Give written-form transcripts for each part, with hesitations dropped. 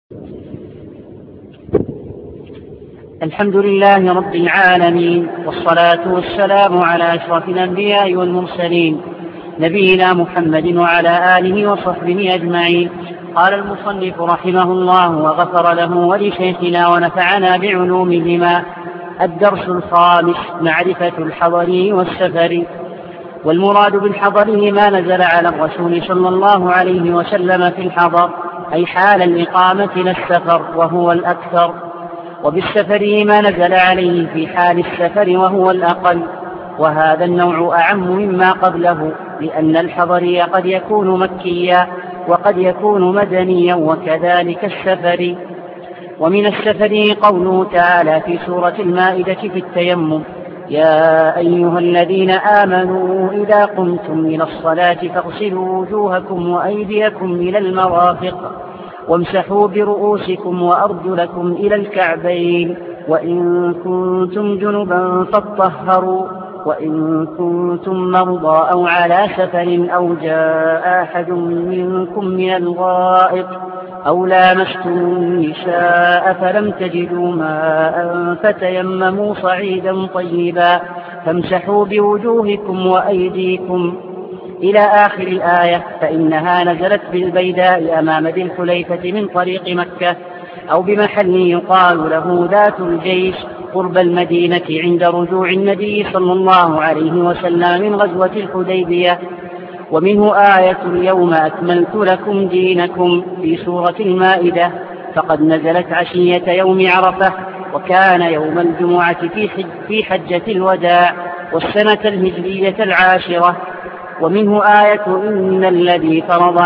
الحمد لله رب العالمين، والصلاة والسلام على أشرف الأنبياء والمرسلين، نبينا محمد وعلى آله وصحبه أجمعين. قال المصنف رحمه الله وغفر له ولشيخنا ونفعنا بعلومهما. الدرس الخامس: معرفة الحضر والسفر. والمراد بالحضر ما نزل على الرسول صلى الله عليه وسلم في الحضر، أي حال الإقامة لا السفر وهو الأكثر، وبالسفر ما نزل عليه في حال السفر وهو الأقل، وهذا النوع أعم مما قبله، لأن الحضر قد يكون مكيا وقد يكون مدنيا، وكذلك السفر. ومن السفر قوله تعالى في سورة المائدة في التيمم: يا أيها الذين آمنوا إذا قمتم إلى الصلاة فاغسلوا وجوهكم وأيديكم إلى المرافق وامسحوا برؤوسكم وأرجلكم إلى الكعبين، وإن كنتم جنبا فاطهروا، وإن كنتم مرضى أو على سفر أو جاء أحد منكم من الغائط أو لامستم النساء فلم تجدوا ماء فتيمموا صعيدا طيبا فامسحوا بوجوهكم وأيديكم إلى آخر الآية، فإنها نزلت بالبيداء أمام ذي الحليفة من طريق مكة، أو بمحل يقال له ذات الجيش قرب المدينة عند رجوع النبي صلى الله عليه وسلم من غزوة الحديبية. ومنه آية اليوم أكملت لكم دينكم في سورة المائدة، فقد نزلت عشية يوم عرفة، وكان يوم الجمعة في حجة الوداع والسنة الهجرية 10. ومنه آية إن الذي فرض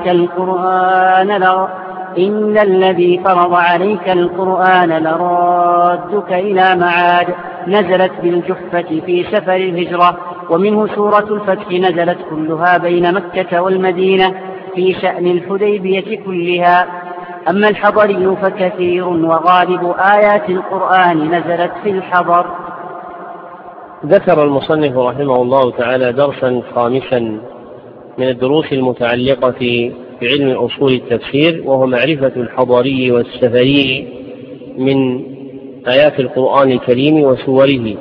عليك القرآن لرادك إلى معاد، نزلت بالجحفة في سفر الهجرة. ومنه سورة الفتح نزلت كلها بين مكة والمدينة في شأن الحديبية كلها. أما الحضري فكثير، وغالب آيات القرآن نزلت في الحضر. ذكر المصنف رحمه الله تعالى درسا خامسا من الدروس المتعلقة بعلم أصول التفسير، وهو معرفة الحضري والسفري من آيات القرآن الكريم وسوره.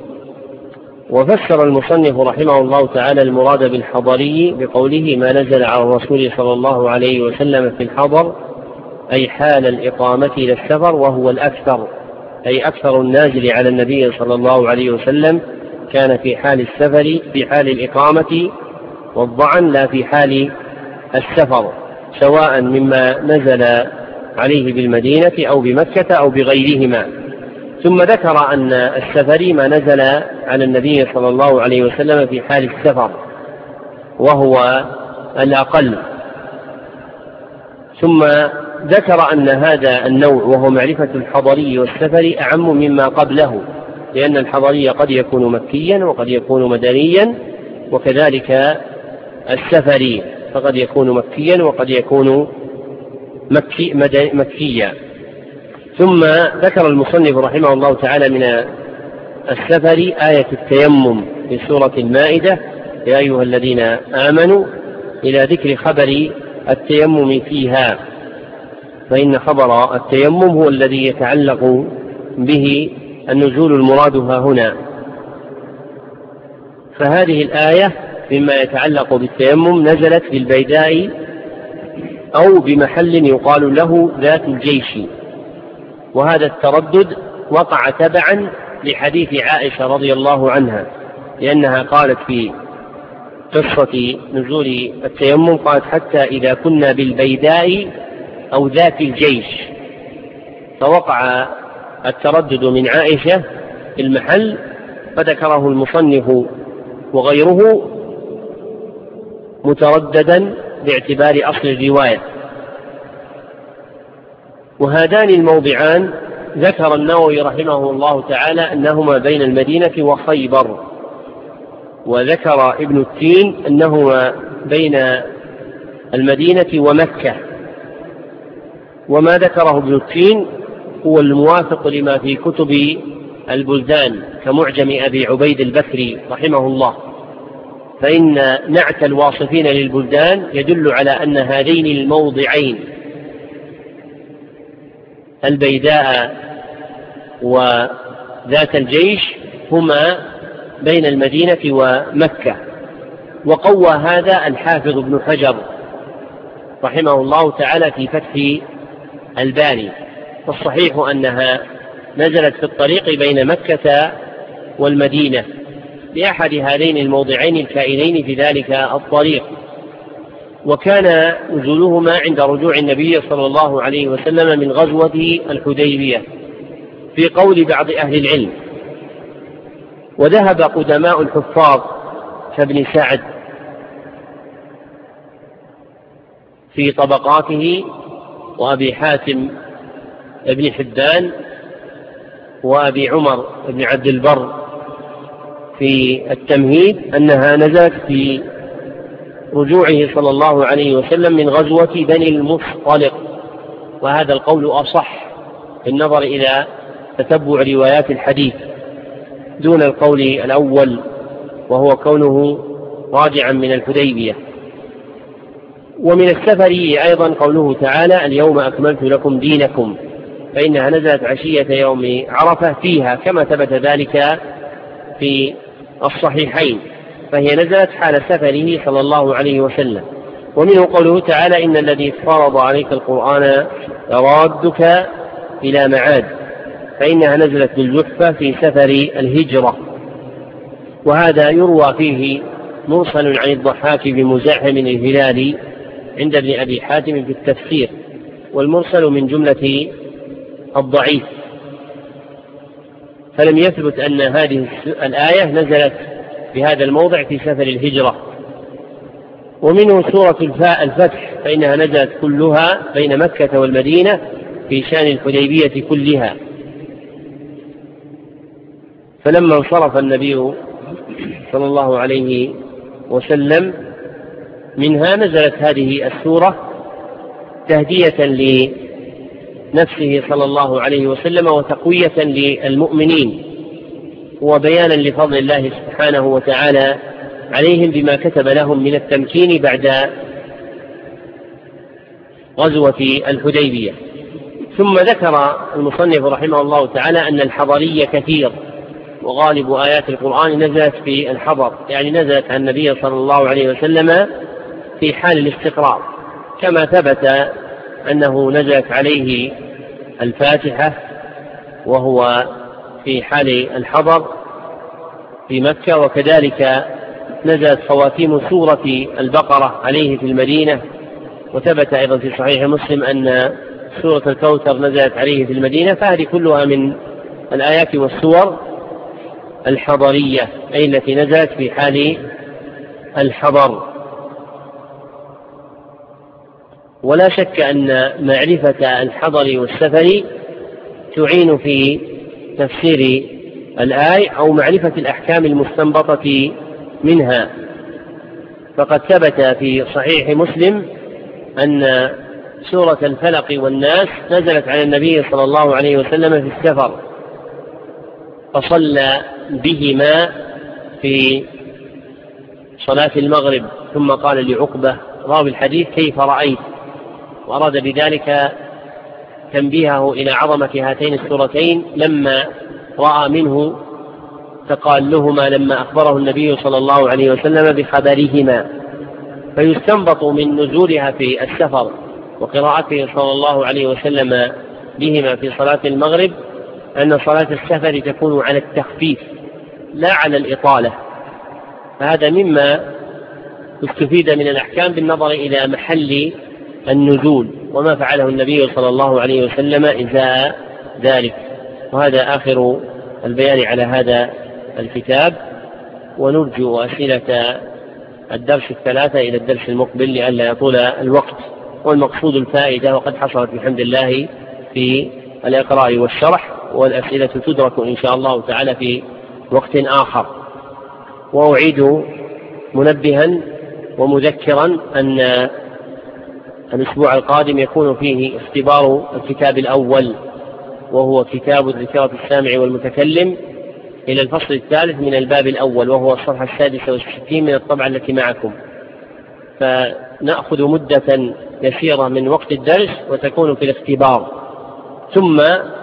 وفسر المصنف رحمه الله تعالى المراد بالحضري بقوله ما نزل على الرسول صلى الله عليه وسلم في الحضر، أي حال الإقامة إلى السفر، وهو الأكثر، أي أكثر النازل على النبي صلى الله عليه وسلم كان في حال السفر، في حال الإقامة والضعن، لا في حال السفر، سواء مما نزل عليه بالمدينة أو بمكة أو بغيرهما. ثم ذكر أن السفر ما نزل على النبي صلى الله عليه وسلم في حال السفر وهو الأقل. ثم ذكر أن هذا النوع وهو معرفة الحضري والسفر أعم مما قبله، لأن الحضري قد يكون مكيا وقد يكون مدنيا، وكذلك السفري فقد يكون مكيا وقد يكون مكيا. ثم ذكر المصنف رحمه الله تعالى من السفر آية التيمم في سورة المائدة: يا أيها الذين آمنوا، إلى ذكر خبر التيمم فيها، فإن خبر التيمم هو الذي يتعلق به النزول المراد ها هنا. فهذه الآية مما يتعلق بالتيمم نزلت بالبيداء أو بمحل يقال له ذات الجيش، وهذا التردد وقع تبعا لحديث عائشة رضي الله عنها، لأنها قالت في قصة نزول التيمم، قالت حتى إذا كنا بالبيداء أو ذات الجيش، فوقع التردد من عائشة في المحل، فذكره المصنف وغيره مترددا باعتبار أصل الرواية. وهذان الموضعان ذكر النووي رحمه الله تعالى أنهما بين المدينة وخيبر، وذكر ابن التين أنهما بين المدينة ومكة. وما ذكره ابن التين هو الموافق لما في كتب البلدان كمعجم أبي عبيد البكري رحمه الله، فإن نعت الواصفين للبلدان يدل على أن هذين الموضعين البيداء وذات الجيش هما بين المدينة ومكة. وقوى هذا الحافظ ابن حجر رحمه الله تعالى في فتح الباري. والصحيح أنها نزلت في الطريق بين مكة والمدينة لأحد هذين الموضعين الكائنين في ذلك الطريق، وكان نزولهما عند رجوع النبي صلى الله عليه وسلم من غزوة الحديبية في قول بعض أهل العلم. وذهب قدماء الحفاظ كابن سعد في طبقاته وأبي حاتم ابن حبان وأبي عمر بن عبد البر في التمهيد أنها نزلت في رجوعه صلى الله عليه وسلم من غزوة بني المصطلق، وهذا القول أصح بالنظر إلى تتبع روايات الحديث دون القول الأول وهو كونه راجعا من الحديبية. ومن السفر أيضا قوله تعالى اليوم أكملت لكم دينكم، فإنها نزلت عشية يوم عرفة فيها كما ثبت ذلك في الصحيحين، فهي نزلت حال سفره صلى الله عليه وسلم. ومنه قوله تعالى إن الذي فرض عليك القرآن لرادك إلى معاد، فإنها نزلت بالجحفة في سفر الهجرة. وهذا يروى فيه مرسل عن الضحاك بمزاحم الهلالي عند ابن أبي حاتم في التفسير، والمرسل من جملة الضعيف، فلم يثبت أن هذه الآية نزلت في هذا الموضع في سفر الهجرة. ومنه سورة الفتح، فإنها نزلت كلها بين مكة والمدينة في شأن الحديبية كلها. فلما انصرف النبي صلى الله عليه وسلم منها نزلت هذه السورة تهدية لنفسه صلى الله عليه وسلم وتقوية للمؤمنين وبيانا لفضل الله سبحانه وتعالى عليهم بما كتب لهم من التمكين بعد غزوة الحديبية. ثم ذكر المصنف رحمه الله تعالى أن الحضري كثير، وغالب آيات القرآن نزلت في الحضر، يعني نزلت عن النبي صلى الله عليه وسلم في حال الاستقرار، كما ثبت أنه نزلت عليه الفاتحة وهو في حال الحضر في مكة، وكذلك نزلت خواتيم سورة البقرة عليه في المدينة. وثبت أيضا في صحيح مسلم أن سورة الكوثر نزلت عليه في المدينة. فهذه كلها من الآيات والسور الحضرية، أي التي نزلت في حال الحضر. ولا شك أن معرفة الحضر والسفر تعين في تفسير الآية أو معرفة الأحكام المستنبطة منها. فقد ثبت في صحيح مسلم أن سورة الفلق والناس نزلت على النبي صلى الله عليه وسلم في السفر، فصلى بهما في صلاة المغرب، ثم قال لعقبة راوي الحديث كيف رأيت، وأراد بذلك تنبيهه إلى عظمة هاتين السورتين لما رأى منه تقالهما لما أخبره النبي صلى الله عليه وسلم بخبرهما. فيستنبط من نزولها في السفر وقراءته صلى الله عليه وسلم بهما في صلاة المغرب أن صلاة السفر تكون على التخفيف لا على الإطالة. فهذا مما استفيد من الأحكام بالنظر إلى محل النزول وما فعله النبي صلى الله عليه وسلم إزاء ذلك. وهذا آخر البيان على هذا الكتاب، ونرجو أسئلة الدرس الثلاثة إلى الدرس المقبل لئلا يطول الوقت، والمقصود الفائدة، وقد حصلت بحمد الله في الإقراء والشرح، والأسئلة تدرك إن شاء الله تعالى في وقت آخر. وأعيد منبها ومذكرا أن الأسبوع القادم يكون فيه اختبار الكتاب الأول، وهو كتاب ذكرى السامع والمتكلم، إلى الفصل الثالث من الباب الأول، وهو الصفحة 66 من الطبعة التي معكم. فنأخذ مدة يسيرة من وقت الدرس وتكون في الاختبار، ثم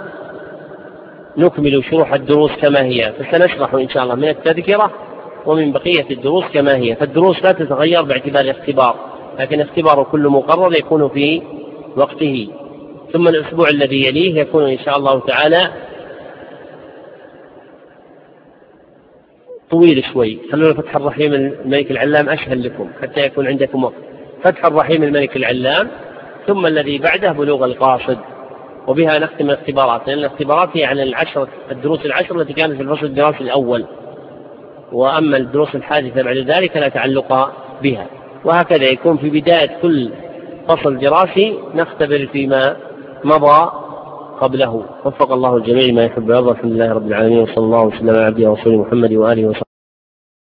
نكمل شروح الدروس كما هي، فسنشرح إن شاء الله من التذكرة ومن بقية الدروس كما هي. فالدروس لا تتغير باعتبار الاختبار، لكن اختبار كل مقرر يكون في وقته. ثم الأسبوع الذي يليه يكون إن شاء الله تعالى طويل شوي. خلونا فتح الرحيم الملك العلام أسهل لكم حتى يكون عندكم وقت. فتح الرحيم الملك العلام، ثم الذي بعده بلوغ القاصد، وبها نختم الاختبارات، لأن الاختبارات هي عن الدروس العشر التي كانت في الفصل الدراسي الأول، وأما الدروس الحادثة بعد ذلك لا تعلق بها. وهكذا يكون في بداية كل فصل دراسي نختبر فيما مضى قبله. وفق الله الجميع ما يحب ويرضى. الحمد لله رب العالمين، وصلى الله وسلم على عبده ورسوله محمد وآله وصحبه.